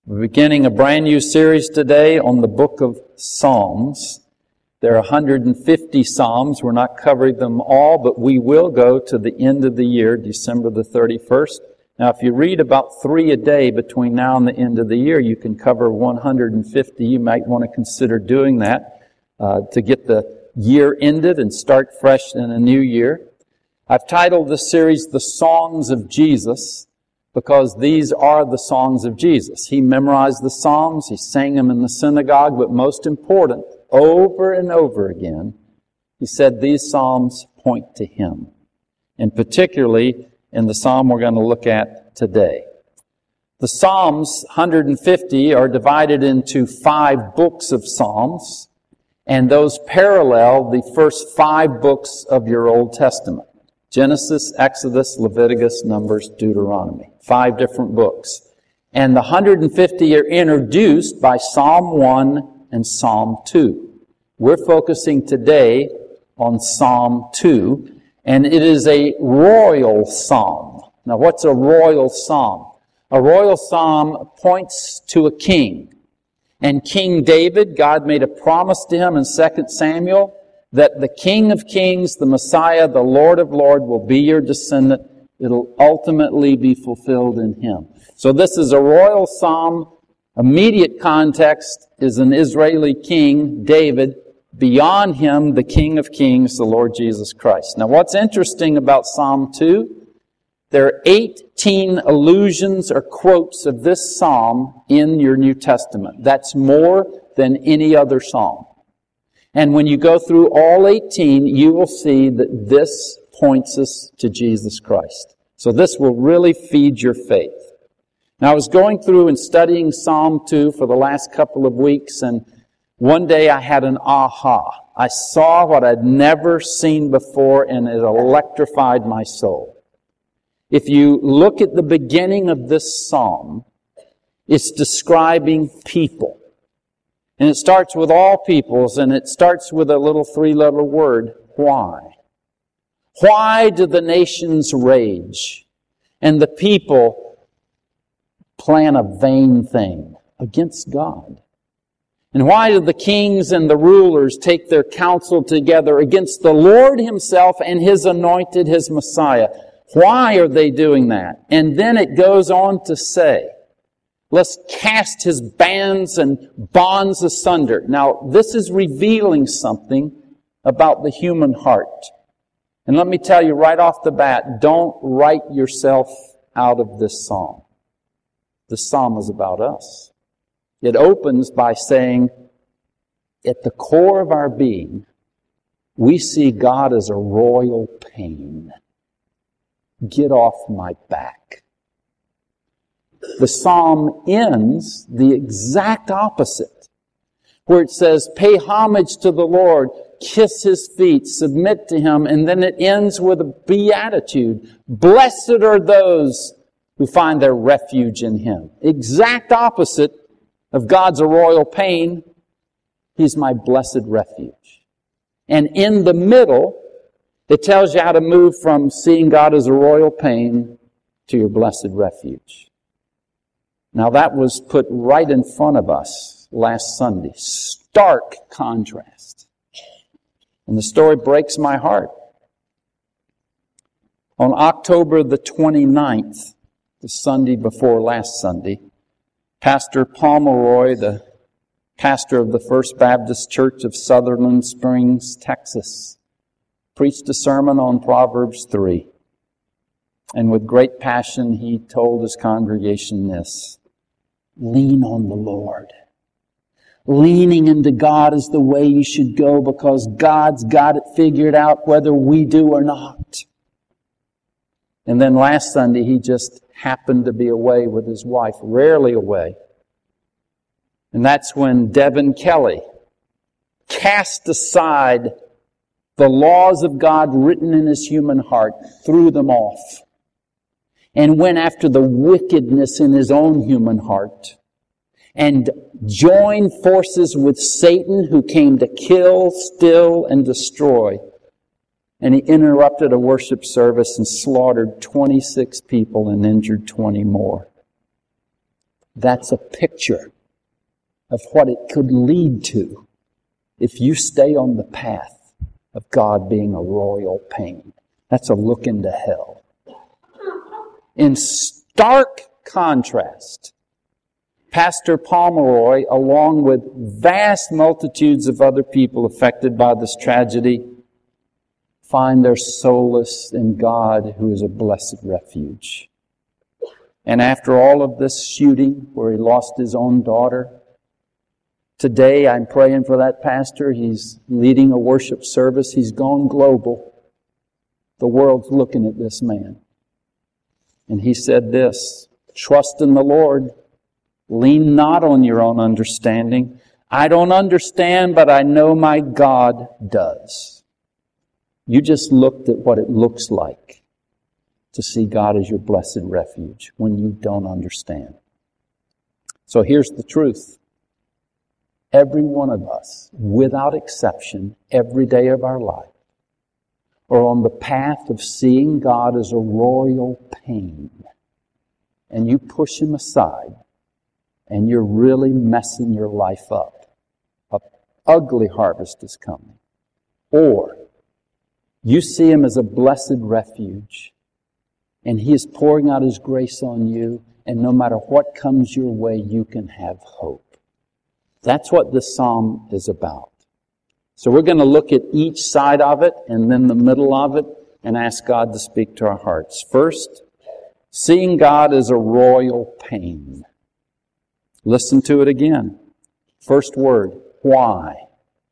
We're beginning a brand new series today on the book of Psalms. There are 150 Psalms. We're not covering them all, but we will go to the end of the year, December the 31st. Now, if you read about 3 a day between now and the end of the year, you can cover 150. You might want to consider doing that to get the year ended and start fresh in a new year. I've titled this series, The Songs of Jesus, because these are the songs of Jesus. He memorized the Psalms, he sang them in the synagogue, but most important, over and over again, he said these Psalms point to Him. And particularly in the Psalm we're going to look at today. The Psalms, 150, are divided into 5 books of Psalms, and those parallel the first 5 books of your Old Testament. Genesis, Exodus, Leviticus, Numbers, Deuteronomy. 5 different books. And the 150 are introduced by Psalm 1 and Psalm 2. We're focusing today on Psalm 2, and it is a royal psalm. Now, what's a royal psalm? A royal psalm points to a king. And King David, God made a promise to him in 2 Samuel that the King of Kings, the Messiah, the Lord of Lords will be your descendant. It'll ultimately be fulfilled in Him. So this is a royal psalm. Immediate context is an Israeli king, David. Beyond him, the King of Kings, the Lord Jesus Christ. Now what's interesting about Psalm 2, there are 18 allusions or quotes of this psalm in your New Testament. That's more than any other psalm. And when you go through all 18, you will see that this points us to Jesus Christ. So this will really feed your faith. Now, I was going through and studying Psalm 2 for the last couple of weeks, and one day I had an aha. I saw what I'd never seen before, and it electrified my soul. If you look at the beginning of this psalm, it's describing people. And it starts with all peoples, and it starts with a little 3-letter word, why. Why do the nations rage, and the people plan a vain thing against God? And why do the kings and the rulers take their counsel together against the Lord Himself and His anointed, His Messiah? Why are they doing that? And then it goes on to say, let's cast His bands and bonds asunder. Now, this is revealing something about the human heart. And let me tell you right off the bat, don't write yourself out of this psalm. This psalm is about us. It opens by saying, at the core of our being, we see God as a royal pain. Get off my back. The psalm ends the exact opposite, where it says, pay homage to the Lord, kiss His feet, submit to Him, and then it ends with a beatitude. Blessed are those who find their refuge in Him. Exact opposite of God's a royal pain. He's my blessed refuge. And in the middle, it tells you how to move from seeing God as a royal pain to your blessed refuge. Now that was put right in front of us last Sunday. Stark contrast. And the story breaks my heart. On October the 29th, the Sunday before last Sunday, Pastor Pomeroy, the pastor of the First Baptist Church of Sutherland Springs, Texas, preached a sermon on Proverbs 3. And with great passion, he told his congregation this: lean on the Lord. Leaning into God is the way you should go, because God's got it figured out whether we do or not. And then last Sunday, he just happened to be away with his wife, rarely away. And that's when Devin Kelly cast aside the laws of God written in his human heart, threw them off, and went after the wickedness in his own human heart, and joined forces with Satan, who came to kill, steal, and destroy. And he interrupted a worship service and slaughtered 26 people and injured 20 more. That's a picture of what it could lead to if you stay on the path of God being a royal pain. That's a look into hell. In stark contrast, Pastor Pomeroy, along with vast multitudes of other people affected by this tragedy, find their solace in God, who is a blessed refuge. And after all of this shooting, where he lost his own daughter, today I'm praying for that pastor. He's leading a worship service. He's gone global. The world's looking at this man. And he said this, "Trust in the Lord. Lean not on your own understanding. I don't understand, but I know my God does." You just looked at what it looks like to see God as your blessed refuge when you don't understand. So here's the truth. Every one of us, without exception, every day of our life, are on the path of seeing God as a royal pain. And you push Him aside, and you're really messing your life up. An ugly harvest is coming. Or you see Him as a blessed refuge, and He is pouring out His grace on you, and no matter what comes your way, you can have hope. That's what this psalm is about. So we're going to look at each side of it, and then the middle of it, and ask God to speak to our hearts. First, seeing God as a royal pain. Listen to it again. First word, why?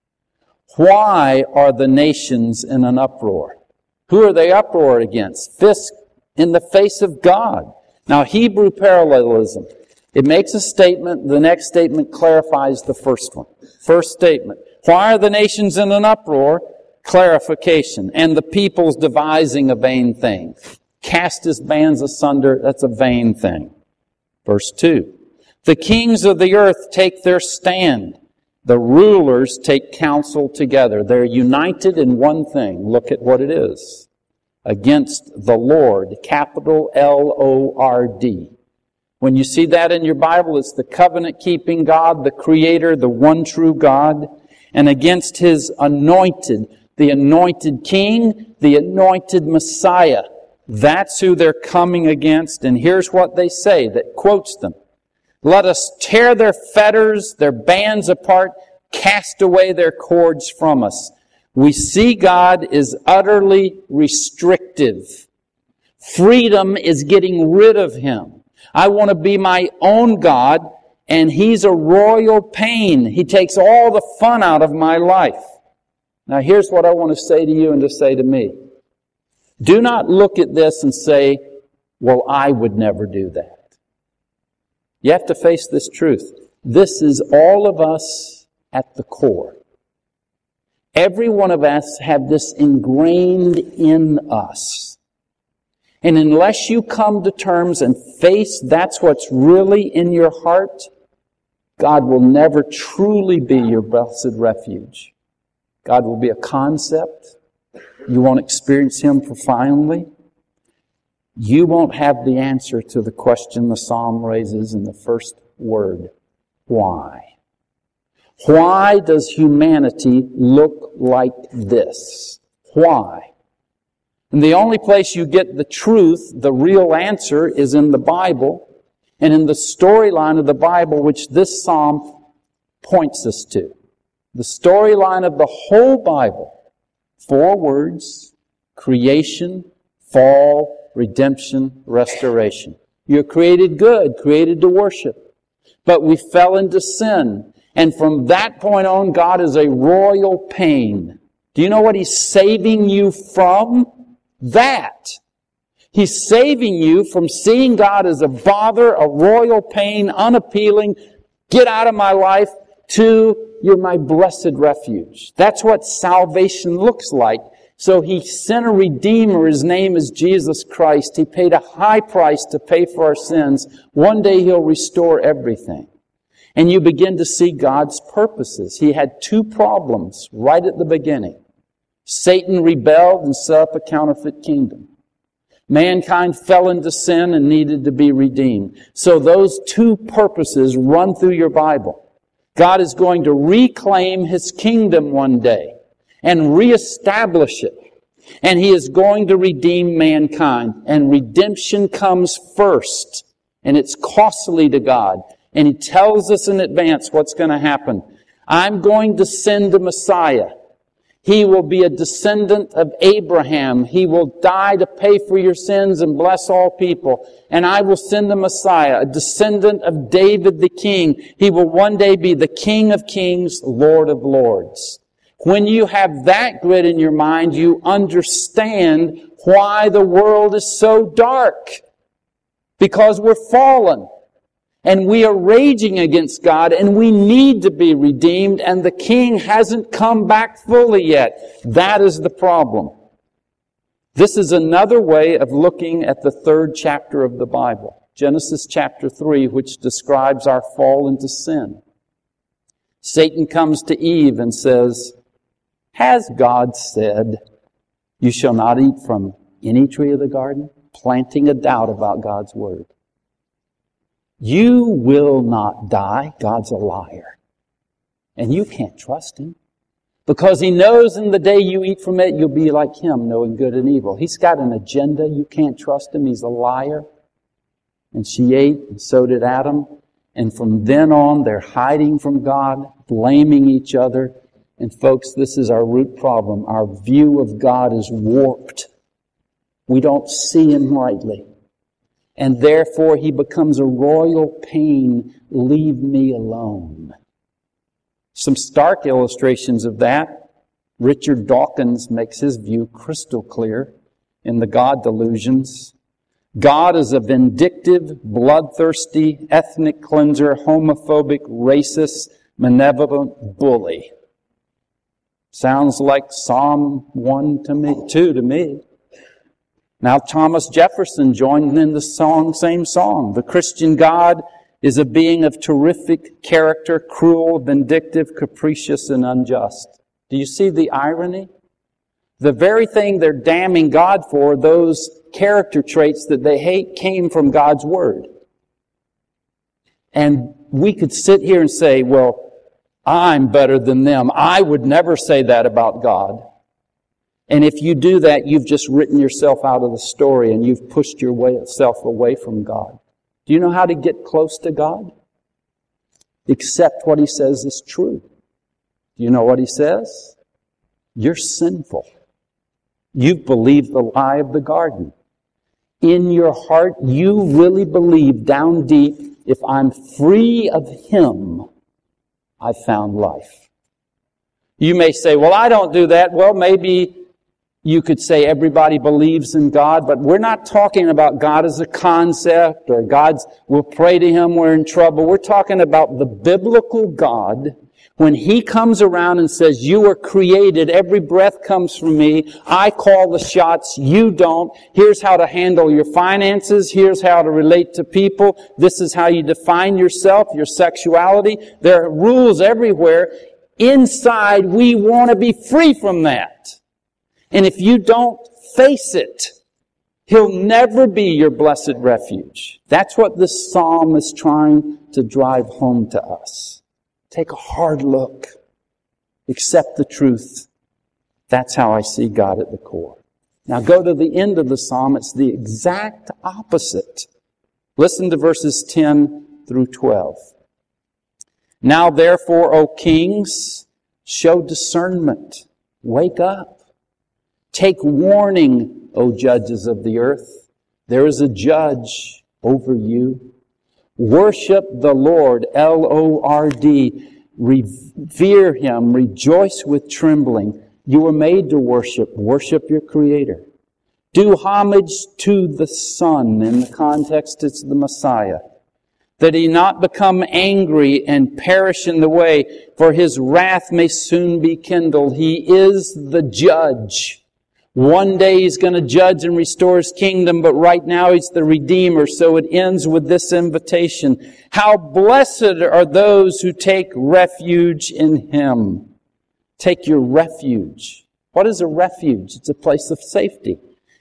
Why are the nations in an uproar? Who are they uproar against? Fist in the face of God. Now, Hebrew parallelism. It makes a statement. The next statement clarifies the first one. First statement. Why are the nations in an uproar? Clarification. And the peoples devising a vain thing. Cast his bands asunder. That's a vain thing. Verse 2. The kings of the earth take their stand. The rulers take counsel together. They're united in one thing. Look at what it is. Against the Lord. Capital Lord. When you see that in your Bible, it's the covenant-keeping God, the Creator, the one true God, and against His anointed, the anointed King, the anointed Messiah. That's who they're coming against, and here's what they say that quotes them. Let us tear their fetters, their bands apart, cast away their cords from us. We see God is utterly restrictive. Freedom is getting rid of Him. I want to be my own God, and He's a royal pain. He takes all the fun out of my life. Now here's what I want to say to you and to say to me. Do not look at this and say, well, I would never do that. You have to face this truth. This is all of us at the core. Every one of us have this ingrained in us. And unless you come to terms and face that's what's really in your heart, God will never truly be your blessed refuge. God will be a concept. You won't experience Him profoundly. You won't have the answer to the question the psalm raises in the first word. Why? Why does humanity look like this? Why? And the only place you get the truth, the real answer, is in the Bible and in the storyline of the Bible, which this psalm points us to. The storyline of the whole Bible. 4 words: creation, fall, redemption, restoration. You're created good, created to worship. But we fell into sin. And from that point on, God is a royal pain. Do you know what He's saving you from? That. He's saving you from seeing God as a bother, a royal pain, unappealing, get out of my life, to you're my blessed refuge. That's what salvation looks like. So He sent a Redeemer. His name is Jesus Christ. He paid a high price to pay for our sins. One day He'll restore everything. And you begin to see God's purposes. He had 2 problems right at the beginning. Satan rebelled and set up a counterfeit kingdom. Mankind fell into sin and needed to be redeemed. So those two purposes run through your Bible. God is going to reclaim His kingdom one day and reestablish it. And He is going to redeem mankind. And redemption comes first. And it's costly to God. And He tells us in advance what's going to happen. I'm going to send a Messiah. He will be a descendant of Abraham. He will die to pay for your sins and bless all people. And I will send a Messiah, a descendant of David the King. He will one day be the King of Kings, Lord of Lords. When you have that grid in your mind, you understand why the world is so dark. Because we're fallen. And we are raging against God, and we need to be redeemed, and the King hasn't come back fully yet. That is the problem. This is another way of looking at the third chapter of the Bible, Genesis chapter 3, which describes our fall into sin. Satan comes to Eve and says, "Has God said, you shall not eat from any tree of the garden?" Planting a doubt about God's word. You will not die. God's a liar. And you can't trust Him. Because He knows in the day you eat from it, you'll be like Him, knowing good and evil. He's got an agenda. You can't trust Him. He's a liar. And she ate, and so did Adam. And from then on, they're hiding from God, blaming each other. And folks, this is our root problem. Our view of God is warped. We don't see Him rightly. And therefore, He becomes a royal pain. Leave me alone. Some stark illustrations of that. Richard Dawkins makes his view crystal clear in The God Delusions. God is a vindictive, bloodthirsty, ethnic cleanser, homophobic, racist, malevolent bully. Sounds like Psalm 1 to me, 2 to me. Now Thomas Jefferson joined in the same song. The Christian God is a being of terrific character, cruel, vindictive, capricious, and unjust. Do you see the irony? The very thing they're damning God for, those character traits that they hate, came from God's Word. And we could sit here and say, well, I'm better than them. I would never say that about God. And if you do that, you've just written yourself out of the story and you've pushed yourself away from God. Do you know how to get close to God? Accept what He says is true. Do you know what He says? You're sinful. You've believed the lie of the garden. In your heart, you really believe down deep, if I'm free of Him, I've found life. You may say, well, I don't do that. Well, maybe you could say everybody believes in God, but we're not talking about God as a concept or we'll pray to Him, we're in trouble. We're talking about the biblical God. When He comes around and says, you were created, every breath comes from me, I call the shots, you don't. Here's how to handle your finances, here's how to relate to people, this is how you define yourself, your sexuality. There are rules everywhere. Inside, we want to be free from that. And if you don't face it, He'll never be your blessed refuge. That's what this psalm is trying to drive home to us. Take a hard look. Accept the truth. That's how I see God at the core. Now go to the end of the psalm. It's the exact opposite. Listen to verses 10 through 12. Now therefore, O kings, show discernment. Wake up. Take warning, O judges of the earth. There is a judge over you. Worship the Lord, L-O-R-D. Revere Him. Rejoice with trembling. You were made to worship. Worship your Creator. Do homage to the Son. In the context, it's the Messiah. That He not become angry and perish in the way, for His wrath may soon be kindled. He is the judge. One day He's going to judge and restore His kingdom, but right now He's the Redeemer. So it ends with this invitation. How blessed are those who take refuge in Him. Take your refuge. What is a refuge? It's a place of safety.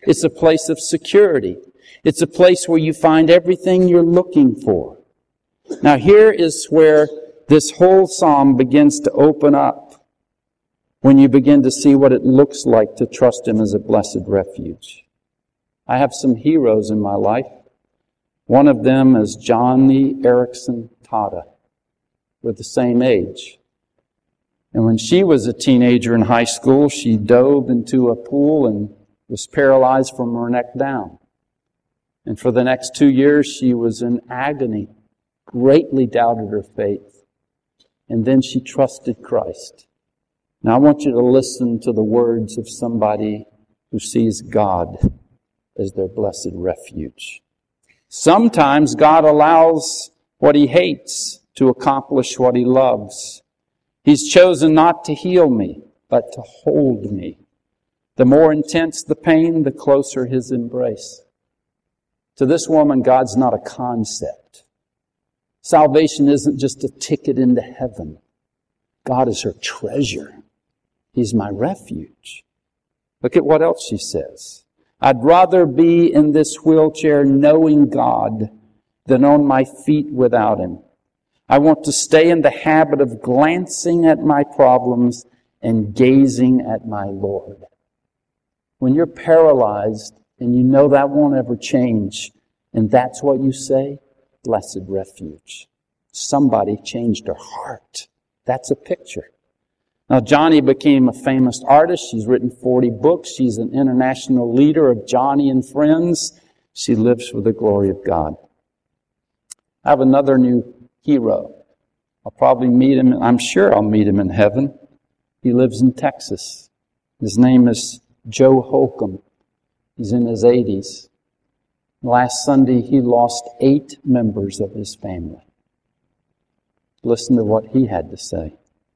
It's a place of security. It's a place where you find everything you're looking for. Now here is where this whole psalm begins to open up, when you begin to see what it looks like to trust Him as a blessed refuge. I have some heroes in my life. One of them is Joni Eareckson Tada. We're the same age. And when she was a teenager in high school, she dove into a pool and was paralyzed from her neck down. And for the next 2 years, she was in agony, greatly doubted her faith. And then she trusted Christ. Now I want you to listen to the words of somebody who sees God as their blessed refuge. Sometimes God allows what He hates to accomplish what He loves. He's chosen not to heal me, but to hold me. The more intense the pain, the closer His embrace. To this woman, God's not a concept. Salvation isn't just a ticket into heaven. God is her treasure. He's my refuge. Look at what else she says. I'd rather be in this wheelchair knowing God than on my feet without Him. I want to stay in the habit of glancing at my problems and gazing at my Lord. When you're paralyzed and you know that won't ever change, and that's what you say, blessed refuge. Somebody changed her heart. That's a picture. Now, Joni became a famous artist. She's written 40 books. She's an international leader of Joni and Friends. She lives for the glory of God. I have another new hero. I'll probably meet him. I'm sure I'll meet him in heaven. He lives in Texas. His name is Joe Holcomb. He's in his 80s. Last Sunday, he lost 8 members of his family. Listen to what he had to say.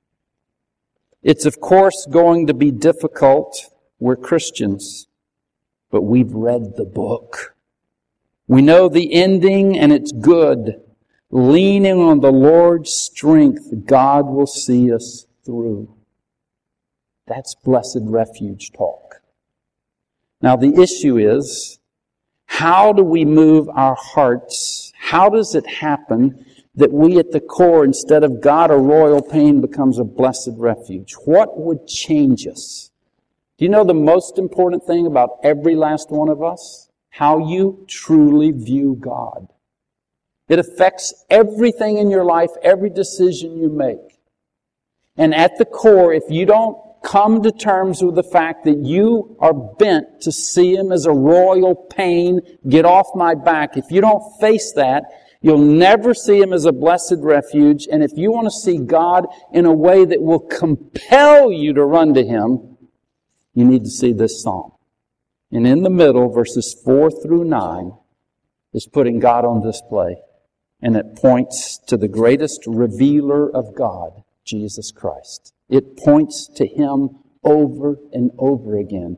It's, of course, going to be difficult. We're Christians, but we've read the book. We know the ending, and it's good. Leaning on the Lord's strength, God will see us through. That's blessed refuge talk. Now, the issue is, how do we move our hearts? How does it happen that we at the core, instead of God or royal pain, becomes a blessed refuge? What would change us? Do you know the most important thing about every last one of us? How you truly view God. It affects everything in your life, every decision you make. And at the core, if you don't come to terms with the fact that you are bent to see Him as a royal pain, get off my back, if you don't face that, you'll never see Him as a blessed refuge. And if you want to see God in a way that will compel you to run to Him, you need to see this psalm. And in the middle, verses 4 through 9, is putting God on display. And it points to the greatest revealer of God, Jesus Christ. It points to Him over and over again.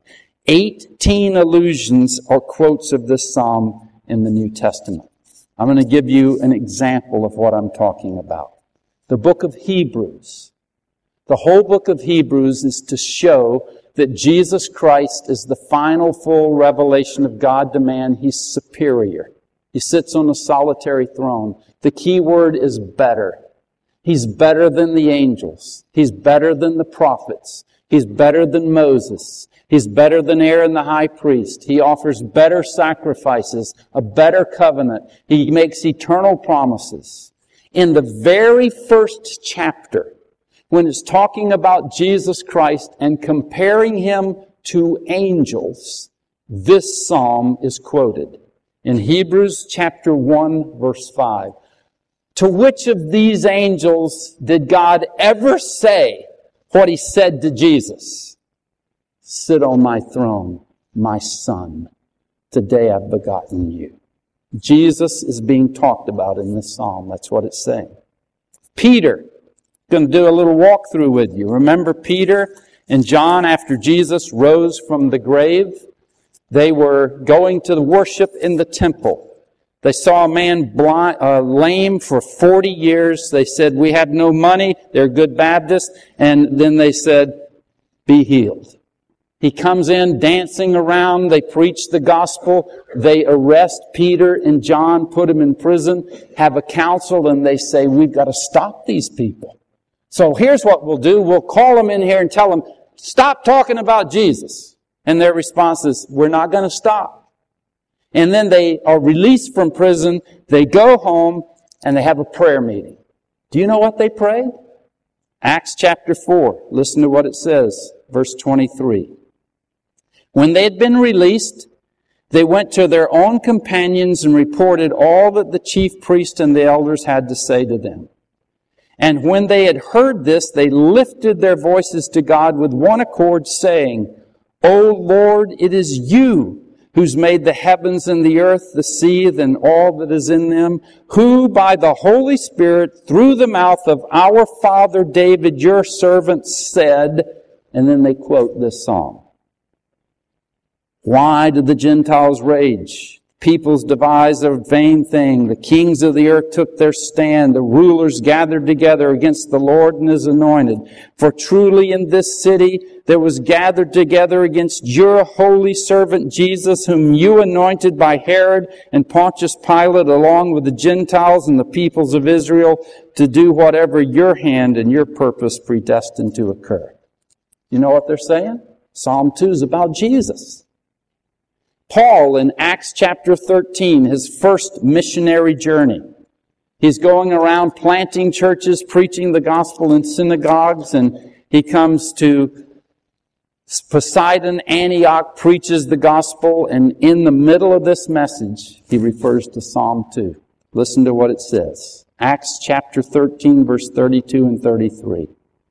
18 allusions or quotes of this psalm in the New Testament. I'm going to give you an example of what I'm talking about. The book of Hebrews. The whole book of Hebrews is to show that Jesus Christ is the final full revelation of God to man. He's superior. He sits on a solitary throne. The key word is better. He's better than the angels. He's better than the prophets. He's better than Moses. He's better than Aaron the high priest. He offers better sacrifices, a better covenant. He makes eternal promises. In the very first chapter, when it's talking about Jesus Christ and comparing Him to angels, this psalm is quoted. In Hebrews chapter 1, verse 5. To which of these angels did God ever say what He said to Jesus? Sit on my throne, my Son. Today I've begotten you. Jesus is being talked about in this psalm. That's what it's saying. Peter, going to do a little walkthrough with you. Remember Peter and John after Jesus rose from the grave? They were going to worship in the temple. They saw a man lame for 40 years. They said, we have no money. They're good Baptists. And then they said, be healed. He comes in dancing around. They preach the gospel. They arrest Peter and John, put them in prison, have a council, and they say, we've got to stop these people. So here's what we'll do. We'll call them in here and tell them, stop talking about Jesus. And their response is, we're not going to stop. And then they are released from prison. They go home and they have a prayer meeting. Do you know what they prayed? Acts chapter 4. Listen to what it says. Verse 23. When they had been released, they went to their own companions and reported all that the chief priest and the elders had to say to them. And when they had heard this, they lifted their voices to God with one accord, saying, O Lord, it is you who's made the heavens and the earth, the sea, and all that is in them, who by the Holy Spirit, through the mouth of our father David, your servant, said, and then they quote this psalm. Why did the Gentiles rage? Peoples devise a vain thing. The kings of the earth took their stand. The rulers gathered together against the Lord and His anointed. For truly in this city there was gathered together against your holy servant Jesus, whom you anointed by Herod and Pontius Pilate, along with the Gentiles and the peoples of Israel, to do whatever your hand and your purpose predestined to occur. You know what they're saying? Psalm 2 is about Jesus. Paul in Acts chapter 13, his first missionary journey. He's going around planting churches, preaching the gospel in synagogues, and he comes to Poseidon, Antioch, preaches the gospel, and in the middle of this message, he refers to Psalm 2. Listen to what it says. Acts chapter 13, verse 32 and 33.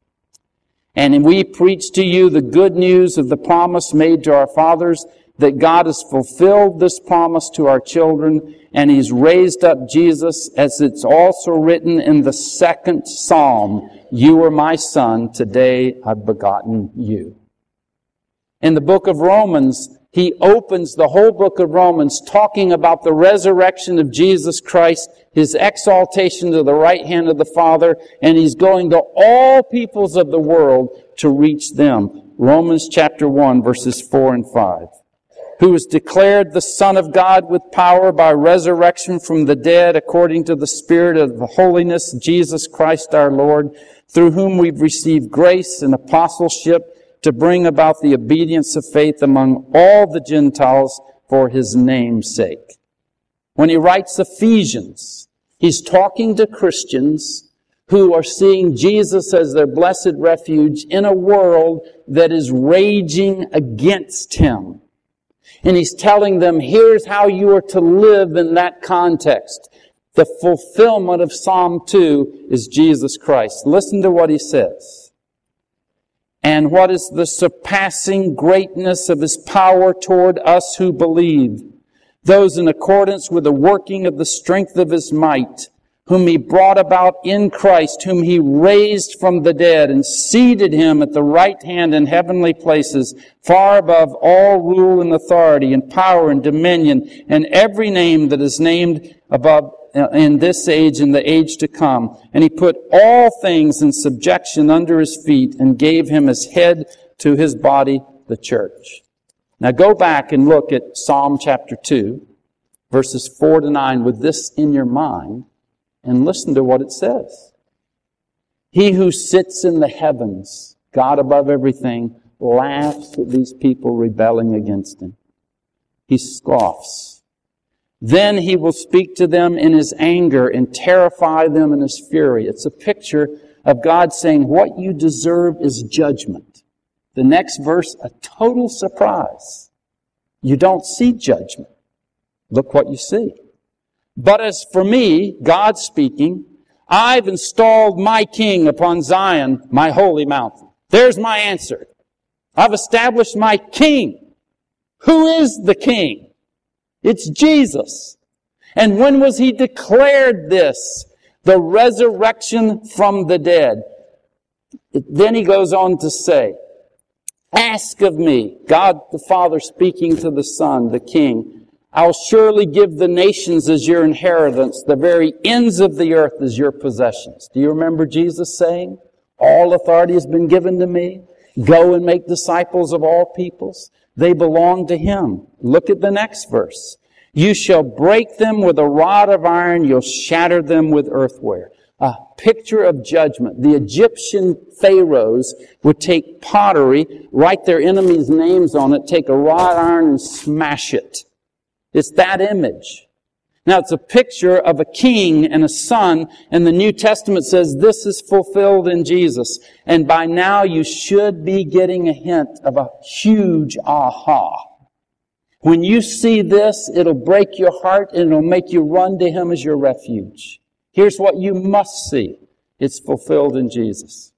And we preach to you the good news of the promise made to our fathers, that God has fulfilled this promise to our children, and He's raised up Jesus, as it's also written in the second Psalm, you are my son, today I've begotten you. In the book of Romans, he opens the whole book of Romans talking about the resurrection of Jesus Christ, His exaltation to the right hand of the Father, and He's going to all peoples of the world to reach them. Romans chapter 1, verses 4 and 5. Who is declared the Son of God with power by resurrection from the dead according to the Spirit of the holiness, Jesus Christ our Lord, through whom we've received grace and apostleship to bring about the obedience of faith among all the Gentiles for His name's sake. When he writes Ephesians, he's talking to Christians who are seeing Jesus as their blessed refuge in a world that is raging against Him. And he's telling them, here's how you are to live in that context. The fulfillment of Psalm 2 is Jesus Christ. Listen to what he says. And what is the surpassing greatness of His power toward us who believe? Those in accordance with the working of the strength of His might, whom He brought about in Christ, whom He raised from the dead and seated Him at the right hand in heavenly places, far above all rule and authority and power and dominion and every name that is named above in this age and the age to come. And He put all things in subjection under His feet and gave Him as head to His body, the church. Now go back and look at Psalm chapter 2, verses 4 to 9 with this in your mind. And listen to what it says. He who sits in the heavens, God above everything, laughs at these people rebelling against Him. He scoffs. Then He will speak to them in His anger and terrify them in His fury. It's a picture of God saying, what you deserve is judgment. The next verse, a total surprise. You don't see judgment. Look what you see. But as for me, God speaking, I've installed my king upon Zion, my holy mountain. There's my answer. I've established my king. Who is the king? It's Jesus. And when was He declared this? The resurrection from the dead. Then He goes on to say, ask of me, God the Father speaking to the Son, the King, I'll surely give the nations as your inheritance, the very ends of the earth as your possessions. Do you remember Jesus saying, all authority has been given to me? Go and make disciples of all peoples. They belong to Him. Look at the next verse. You shall break them with a rod of iron. You'll shatter them with earthware. A picture of judgment. The Egyptian pharaohs would take pottery, write their enemies' names on it, take a wrought iron and smash it. It's that image. Now, it's a picture of a king and a son, and the New Testament says this is fulfilled in Jesus. And by now, you should be getting a hint of a huge aha. When you see this, it'll break your heart and it'll make you run to Him as your refuge. Here's what you must see. It's fulfilled in Jesus.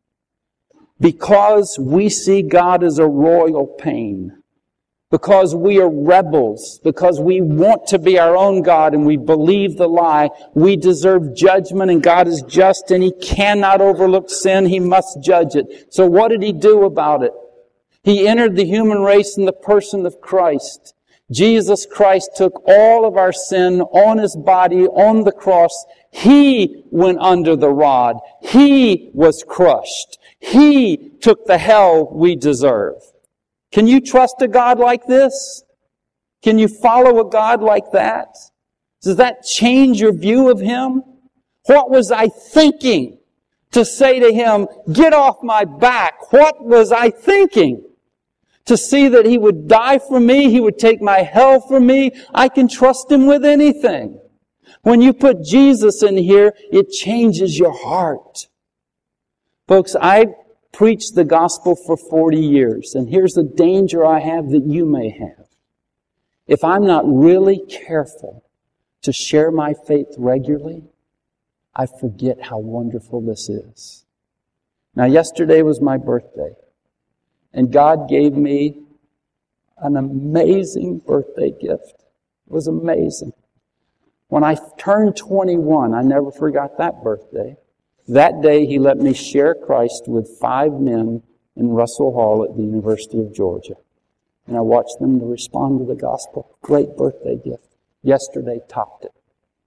Because we see God as a royal pain. Because we are rebels. Because we want to be our own God and we believe the lie. We deserve judgment and God is just and He cannot overlook sin. He must judge it. So what did He do about it? He entered the human race in the person of Christ. Jesus Christ took all of our sin on His body, on the cross. He went under the rod. He was crushed. He took the hell we deserve. Can you trust a God like this? Can you follow a God like that? Does that change your view of Him? What was I thinking to say to Him, get off my back? What was I thinking? To see that He would die for me, He would take my hell for me. I can trust Him with anything. When you put Jesus in here, it changes your heart. Folks, I preached the gospel for 40 years, and here's the danger I have that you may have. If I'm not really careful to share my faith regularly, I forget how wonderful this is. Now, yesterday was my birthday. And God gave me an amazing birthday gift. It was amazing. When I turned 21, I never forgot that birthday. That day, He let me share Christ with 5 men in Russell Hall at the University of Georgia. And I watched them respond to the gospel. Great birthday gift. Yesterday topped it.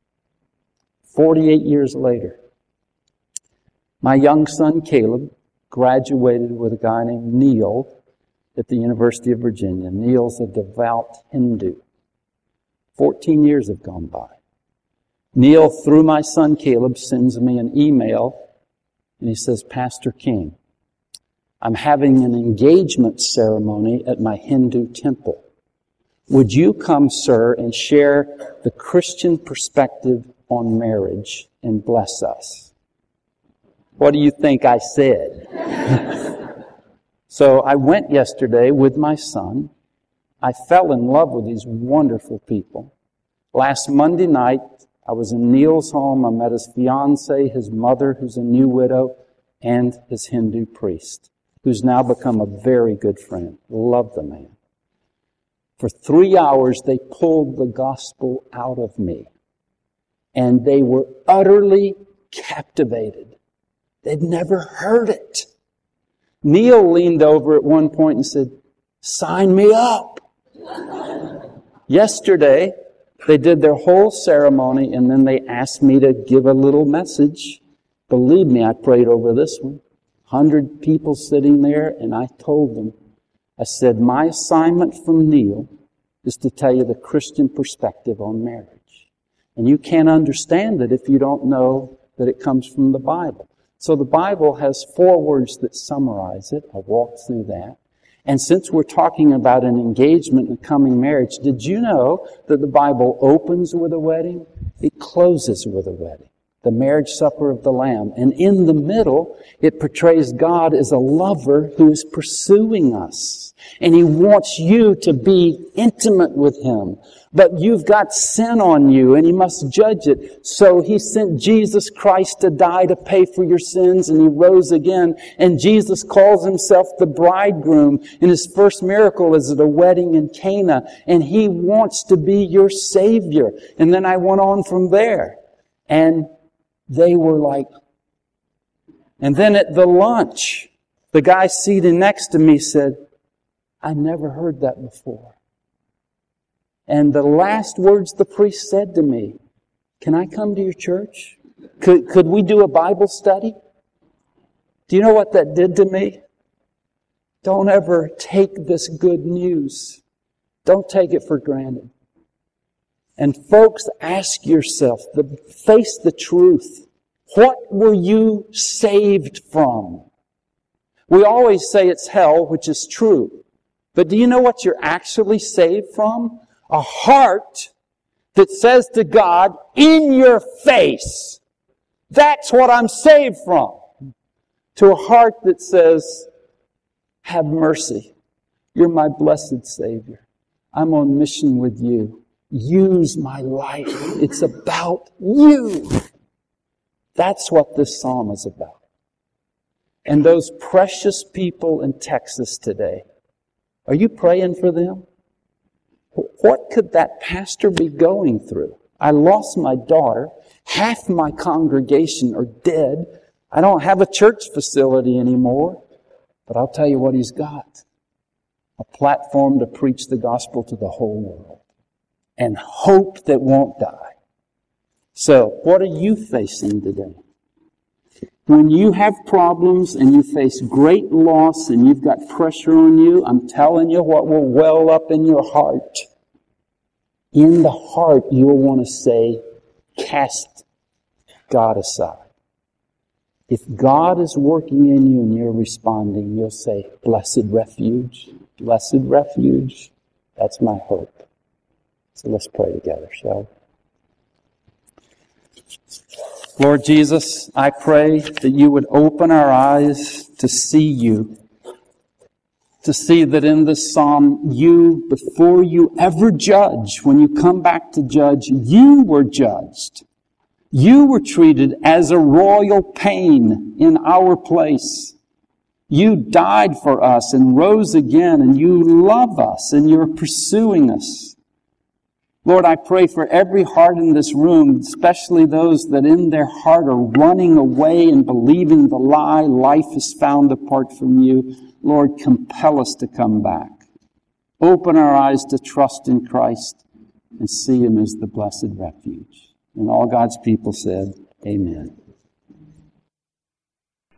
48 years later, my young son Caleb graduated with a guy named Neil at the University of Virginia. Neil's a devout Hindu. 14 years have gone by. Neil, through my son Caleb, sends me an email, and he says, Pastor King, I'm having an engagement ceremony at my Hindu temple. Would you come, sir, and share the Christian perspective on marriage and bless us? What do you think I said? So I went yesterday with my son. I fell in love with these wonderful people. Last Monday night, I was in Neil's home. I met his fiancée, his mother, who's a new widow, and his Hindu priest, who's now become a very good friend. Love the man. For 3 hours, they pulled the gospel out of me. And they were utterly captivated. They'd never heard it. Neil leaned over at one point and said, sign me up. Yesterday, they did their whole ceremony and then they asked me to give a little message. Believe me, I prayed over this one. 100 people sitting there, and I told them, I said, my assignment from Neil is to tell you the Christian perspective on marriage. And you can't understand it if you don't know that it comes from the Bible. So the Bible has 4 words that summarize it. I walked through that. And since we're talking about an engagement and a coming marriage, did you know that the Bible opens with a wedding? It closes with a wedding. The marriage supper of the Lamb. And in the middle, it portrays God as a lover who is pursuing us. And He wants you to be intimate with Him. But you've got sin on you and He must judge it. So He sent Jesus Christ to die to pay for your sins, and He rose again. And Jesus calls Himself the bridegroom. And His first miracle is at a wedding in Cana. And He wants to be your Savior. And then I went on from there. And they were like... And then at the lunch, the guy seated next to me said, I never heard that before. And the last words the priest said to me, can I come to your church? Could we do a Bible study? Do you know what that did to me? Don't ever take this good news. Don't take it for granted. And folks, ask yourself, face the truth. What were you saved from? We always say it's hell, which is true. But do you know what you're actually saved from? A heart that says to God, in your face, that's what I'm saved from. To a heart that says, have mercy. You're my blessed Savior. I'm on mission with you. Use my life. It's about you. That's what this psalm is about. And those precious people in Texas today, are you praying for them? What could that pastor be going through? I lost my daughter. Half my congregation are dead. I don't have a church facility anymore. But I'll tell you what he's got. A platform to preach the gospel to the whole world. And hope that won't die. So, what are you facing today? When you have problems and you face great loss and you've got pressure on you, I'm telling you what will well up in your heart. In the heart, you'll want to say, cast God aside. If God is working in you and you're responding, you'll say, blessed refuge, blessed refuge. That's my hope. So let's pray together, shall we? Lord Jesus, I pray that you would open our eyes to see you. To see that in this psalm, you, before you ever judge, when you come back to judge, you were judged. You were treated as a royal pain in our place. You died for us and rose again, and you love us and you're pursuing us. Lord, I pray for every heart in this room, especially those that in their heart are running away and believing the lie, life is found apart from you. Lord, compel us to come back. Open our eyes to trust in Christ and see Him as the blessed refuge. And all God's people said, amen.